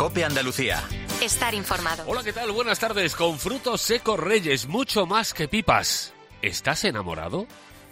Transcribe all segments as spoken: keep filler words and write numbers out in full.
COPE Andalucía. Estar informado. Hola, ¿qué tal? Buenas tardes. Con frutos secos Reyes, mucho más que pipas. ¿Estás enamorado?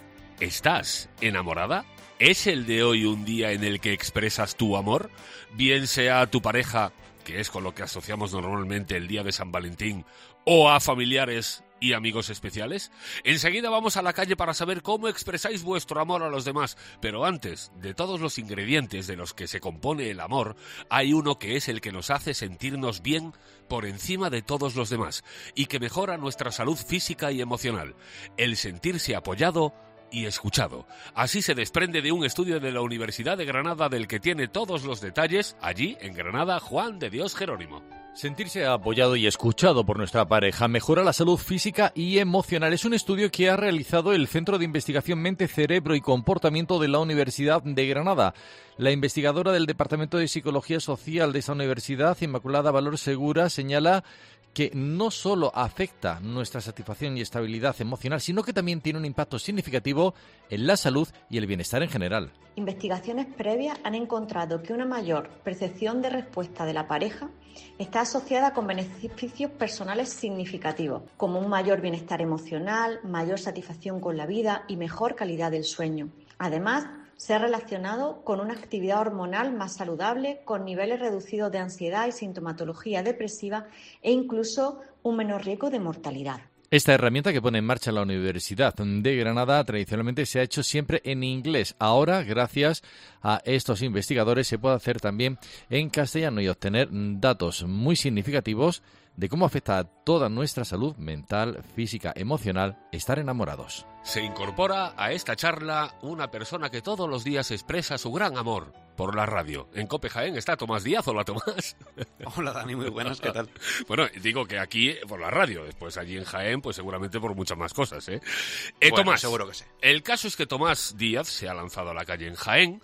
¿Estás enamorada? ¿Es el de hoy un día en el que expresas tu amor? Bien sea a tu pareja, que es con lo que asociamos normalmente el día de San Valentín, o a familiares y amigos especiales. Enseguida vamos a la calle para saber cómo expresáis vuestro amor a los demás. Pero antes, de todos los ingredientes de los que se compone el amor, hay uno que es el que nos hace sentirnos bien por encima de todos los demás y que mejora nuestra salud física y emocional: el sentirse apoyado y escuchado. Así se desprende de un estudio de la Universidad de Granada del que tiene todos los detalles, allí en Granada, Juan de Dios Jerónimo. Sentirse apoyado y escuchado por nuestra pareja mejora la salud física y emocional. Es un estudio que ha realizado el Centro de Investigación Mente, Cerebro y Comportamiento de la Universidad de Granada. La investigadora del Departamento de Psicología Social de esa universidad, Inmaculada Valor Segura, señala que no solo afecta nuestra satisfacción y estabilidad emocional, sino que también tiene un impacto significativo en la salud y el bienestar en general. Investigaciones previas han encontrado que una mayor percepción de respuesta de la pareja está asociada con beneficios personales significativos, como un mayor bienestar emocional, mayor satisfacción con la vida y mejor calidad del sueño. Además, se ha relacionado con una actividad hormonal más saludable, con niveles reducidos de ansiedad y sintomatología depresiva e incluso un menor riesgo de mortalidad. Esta herramienta que pone en marcha la Universidad de Granada tradicionalmente se ha hecho siempre en inglés. Ahora, gracias a estos investigadores, se puede hacer también en castellano y obtener datos muy significativos de cómo afecta a toda nuestra salud mental, física, emocional, estar enamorados. Se incorpora a esta charla una persona que todos los días expresa su gran amor por la radio. En COPE Jaén está Tomás Díaz. Hola, Tomás. Hola, Dani, muy buenas, ¿qué tal? Bueno, digo que aquí por la radio, después allí en Jaén, pues seguramente por muchas más cosas, ¿eh? eh bueno, Tomás, seguro que sí. El caso es que Tomás Díaz se ha lanzado a la calle en Jaén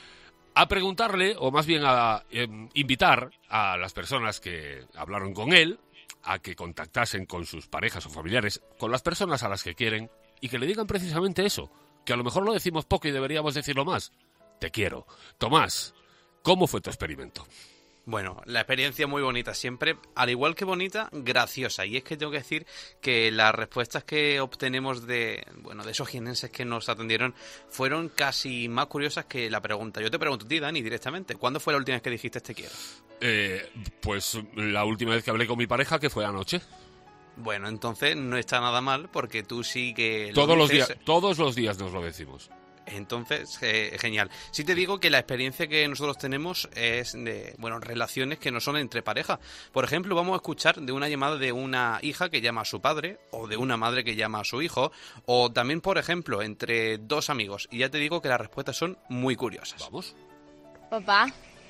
a preguntarle, o más bien a eh, invitar a las personas que hablaron con él a que contactasen con sus parejas o familiares, con las personas a las que quieren, y que le digan precisamente eso, que a lo mejor lo decimos poco y deberíamos decirlo más: te quiero. Tomás, ¿cómo fue tu experimento? Bueno, la experiencia muy bonita siempre, al igual que bonita, graciosa. Y es que tengo que decir que las respuestas que obtenemos de, bueno, de esos jienenses que nos atendieron fueron casi más curiosas que la pregunta. Yo te pregunto a ti, Dani, directamente, ¿cuándo fue la última vez que dijiste te quiero? Eh, pues la última vez que hablé con mi pareja, que fue anoche. Bueno, entonces no está nada mal, porque tú sí que... Todos lo los dices... días, todos los días nos lo decimos. Entonces, eh, genial. Sí te digo que la experiencia que nosotros tenemos es de, bueno, relaciones que no son entre pareja. Por ejemplo, vamos a escuchar de una llamada de una hija que llama a su padre, o de una madre que llama a su hijo, o también, por ejemplo, entre dos amigos. Y ya te digo que las respuestas son muy curiosas. Vamos. Papá,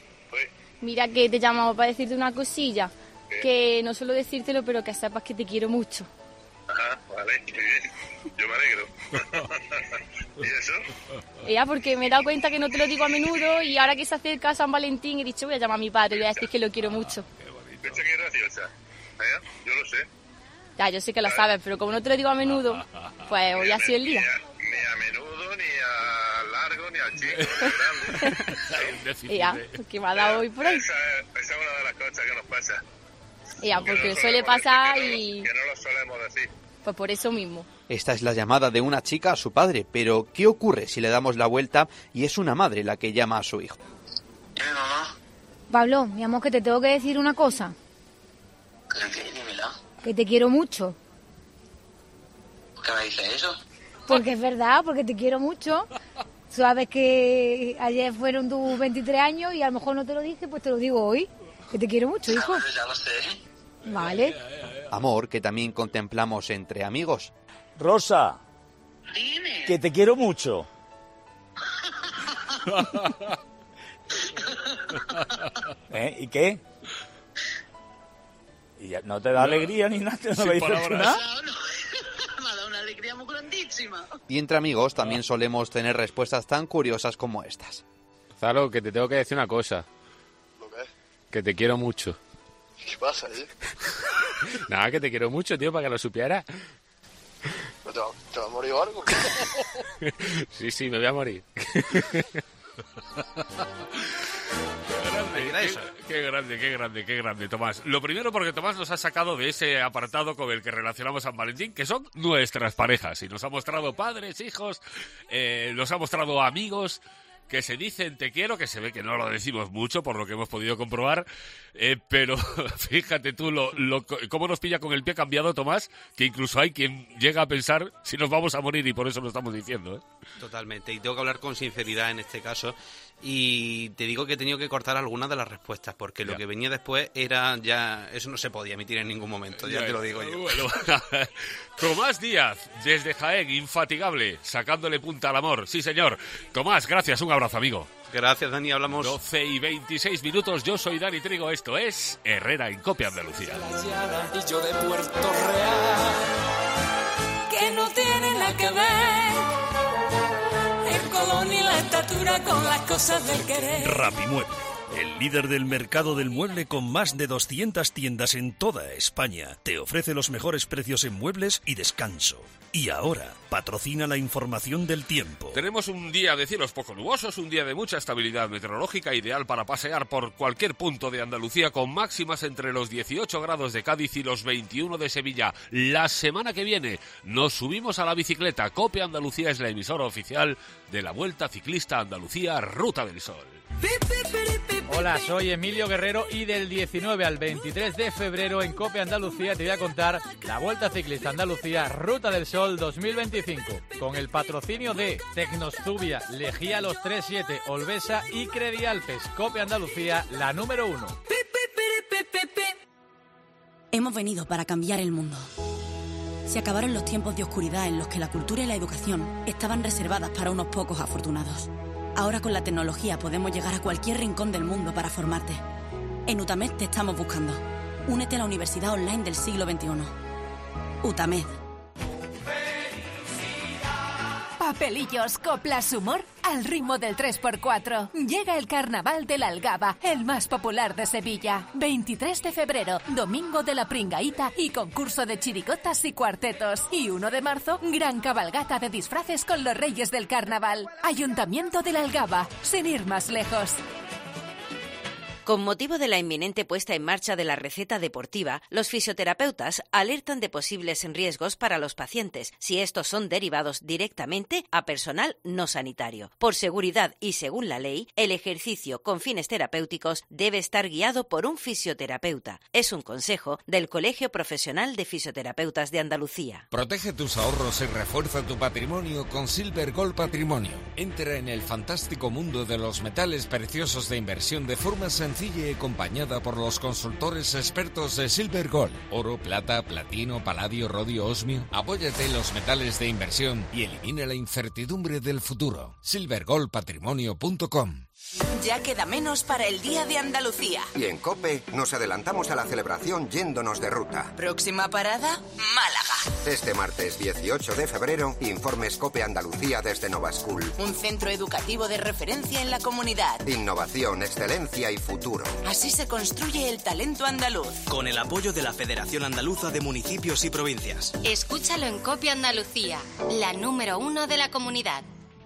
mira que te llamamos para decirte una cosilla. ¿Qué? Que no suelo decírtelo, pero que sepas que te quiero mucho. Ajá, vale, muy bien. Yo me alegro. ¿Y eso? Ya, porque me he dado cuenta que no te lo digo a menudo y ahora que se acerca San Valentín he dicho voy a llamar a mi padre y voy a decir que lo quiero mucho. ¿Viste que es graciosa? ¿Eh? Yo lo sé. Ya, yo sé que lo sabes, pero como no te lo digo a menudo, pues hoy ha sido el día. Ni a, ni a menudo, ni a largo, ni a chico, ni grande. Ya, porque me ha dado hoy por ahí. Esa, esa es una de las cosas que nos pasa. Ya, porque no suele pasar decir, que no, y... Que no lo solemos decir. Pues por eso mismo. Esta es la llamada de una chica a su padre, pero ¿qué ocurre si le damos la vuelta y es una madre la que llama a su hijo? Dime, mamá. Pablo, mi amor, que te tengo que decir una cosa. ¿Qué? Dímela. Que te quiero mucho. ¿Por qué me dices eso? Porque es verdad, porque te quiero mucho. Sabes que ayer fueron tus veintitrés años y a lo mejor no te lo dije, pues te lo digo hoy. Que te quiero mucho, hijo. Ya lo sé. Vale. Amor que también contemplamos entre amigos. Rosa. Dime. Que te quiero mucho. ¿Eh? ¿Y qué? ¿Y ya no te da alegría ni nada? ¿No me dices nada? No, no. Me ha dado una alegría muy grandísima. Y entre amigos también solemos tener respuestas tan curiosas como estas. Zalo, que te tengo que decir una cosa. ¿Lo qué? Que te quiero mucho. ¿Qué pasa, eh? Nada, que te quiero mucho, tío, para que lo supieras. ¿Te va, ¿Te va a morir o algo? Sí, sí, me voy a morir. crees que era qué, eso? Qué grande, qué grande, qué grande, Tomás. Lo primero porque Tomás nos ha sacado de ese apartado con el que relacionamos a San Valentín, que son nuestras parejas. Y nos ha mostrado padres, hijos, eh, nos ha mostrado amigos que se dicen te quiero, que se ve que no lo decimos mucho por lo que hemos podido comprobar, eh, pero fíjate tú lo, lo, cómo nos pilla con el pie cambiado, Tomás, que incluso hay quien llega a pensar si nos vamos a morir y por eso lo estamos diciendo, ¿eh? Totalmente, y tengo que hablar con sinceridad en este caso, y te digo que he tenido que cortar algunas de las respuestas, porque lo ya. que venía después era ya, eso no se podía emitir en ningún momento, ya, ya te lo digo yo. Bueno, Tomás Díaz, desde Jaén, infatigable, sacándole punta al amor, sí señor. Tomás, gracias, un abrazo, amigo. Gracias, Dani, hablamos. doce y veintiséis minutos, yo soy Dani Trigo, esto es Herrera en Cope Andalucía. Y yo de Puerto Real, que no tiene nada que ver el color ni la estatura con las cosas del querer. Rapimueble, el líder del mercado del mueble con más de doscientas tiendas en toda España, te ofrece los mejores precios en muebles y descanso. Y ahora, patrocina la información del tiempo. Tenemos un día de cielos poco nubosos, un día de mucha estabilidad meteorológica, ideal para pasear por cualquier punto de Andalucía, con máximas entre los dieciocho grados de Cádiz y los veintiuno de Sevilla. La semana que viene nos subimos a la bicicleta. Cope Andalucía es la emisora oficial de la Vuelta Ciclista Andalucía Ruta del Sol. Hola, soy Emilio Guerrero y del diecinueve al veintitrés de febrero en Cope Andalucía te voy a contar la Vuelta Ciclista Andalucía Ruta del Sol dos mil veinticinco, con el patrocinio de Tecnostubia, Lejía Los treinta y siete, Olvesa y Credialpes. Cope Andalucía, la número uno. Hemos venido para cambiar el mundo. Se acabaron los tiempos de oscuridad en los que la cultura y la educación estaban reservadas para unos pocos afortunados. Ahora con la tecnología podemos llegar a cualquier rincón del mundo para formarte. En UTAMED te estamos buscando. Únete a la Universidad Online del siglo veintiuno. UTAMED. Papelillos, coplas, humor al ritmo del tres por cuatro. Llega el Carnaval de la Algaba, el más popular de Sevilla. veintitrés de febrero, domingo de la Pringaíta y concurso de chirigotas y cuartetos. Y uno de marzo, gran cabalgata de disfraces con los Reyes del Carnaval. Ayuntamiento de la Algaba, sin ir más lejos. Con motivo de la inminente puesta en marcha de la receta deportiva, los fisioterapeutas alertan de posibles riesgos para los pacientes si estos son derivados directamente a personal no sanitario. Por seguridad y según la ley, el ejercicio con fines terapéuticos debe estar guiado por un fisioterapeuta. Es un consejo del Colegio Profesional de Fisioterapeutas de Andalucía. Protege tus ahorros y refuerza tu patrimonio con Silver Gold Patrimonio. Entra en el fantástico mundo de los metales preciosos de inversión de forma sencilla y acompañada por los consultores expertos de Silver Gold. Oro, plata, platino, paladio, rodio, osmio. Apóyate en los metales de inversión y elimina la incertidumbre del futuro. silver gold patrimonio punto com. Ya queda menos para el Día de Andalucía. Y en COPE nos adelantamos a la celebración yéndonos de ruta. Próxima parada, Málaga. Este martes dieciocho de febrero, informes COPE Andalucía desde Nova School. Un centro educativo de referencia en la comunidad. Innovación, excelencia y futuro. Así se construye el talento andaluz. Con el apoyo de la Federación Andaluza de Municipios y Provincias. Escúchalo en COPE Andalucía, la número uno de la comunidad.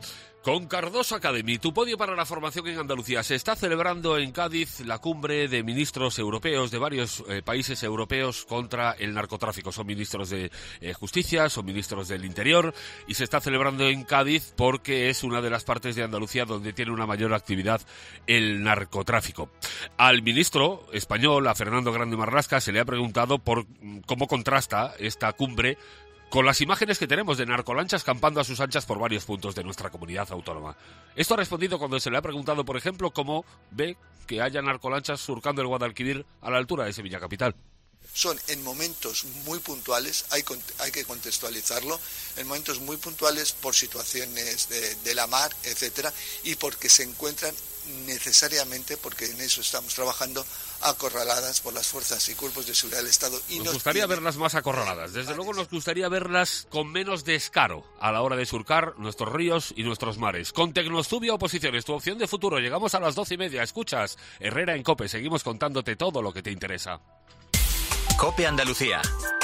Con Cardoso Academy, tu podio para la formación en Andalucía. Se está celebrando en Cádiz la cumbre de ministros europeos de varios eh, países europeos contra el narcotráfico. Son ministros de eh, Justicia, son ministros del Interior y se está celebrando en Cádiz porque es una de las partes de Andalucía donde tiene una mayor actividad el narcotráfico. Al ministro español, a Fernando Grande Marlasca, se le ha preguntado por cómo contrasta esta cumbre con las imágenes que tenemos de narcolanchas campando a sus anchas por varios puntos de nuestra comunidad autónoma. Esto ha respondido cuando se le ha preguntado, por ejemplo, cómo ve que haya narcolanchas surcando el Guadalquivir a la altura de Sevilla capital. Son en momentos muy puntuales, hay, hay que contextualizarlo, en momentos muy puntuales por situaciones de, de la mar, etcétera, y porque se encuentran necesariamente, porque en eso estamos trabajando, acorraladas por las fuerzas y cuerpos de seguridad del Estado. Y nos, nos gustaría tiene... verlas más acorraladas. Desde luego nos gustaría verlas con menos descaro a la hora de surcar nuestros ríos y nuestros mares. Con Tecnostubia Oposiciones, tu opción de futuro. Llegamos a las doce y media. Escuchas Herrera en COPE. Seguimos contándote todo lo que te interesa. COPE Andalucía.